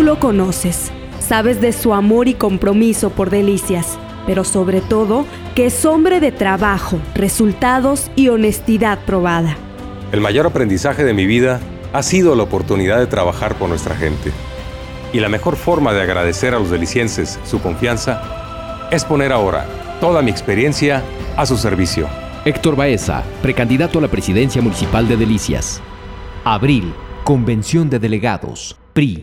tú lo conoces. Sabes de su amor y compromiso por Delicias, pero sobre todo que es hombre de trabajo, resultados y honestidad probada. El mayor aprendizaje de mi vida ha sido la oportunidad de trabajar por nuestra gente. Y la mejor forma de agradecer a los delicienses su confianza es poner ahora toda mi experiencia a su servicio. Héctor Baeza, precandidato a la presidencia municipal de Delicias. Abril, Convención de Delegados, PRI.